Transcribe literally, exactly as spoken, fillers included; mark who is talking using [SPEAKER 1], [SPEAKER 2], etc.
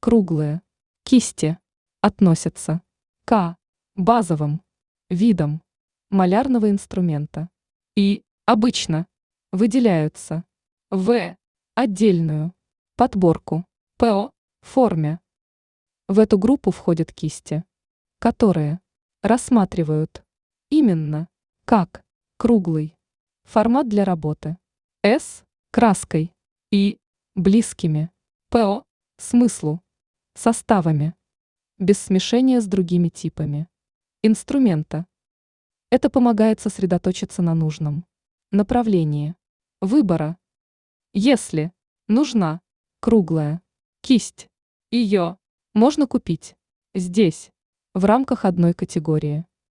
[SPEAKER 1] круглые, кисти относятся к базовым видам малярного инструмента и обычно выделяются в отдельную подборку по форме. В эту группу входят кисти, которые рассматривают именно как круглый формат для работы с краской и близкими по смыслу составами, без смешения с другими типами инструмента. Это помогает сосредоточиться на нужном направлении выбора. Если нужна круглая кисть, ее можно купить здесь в рамках одной категории.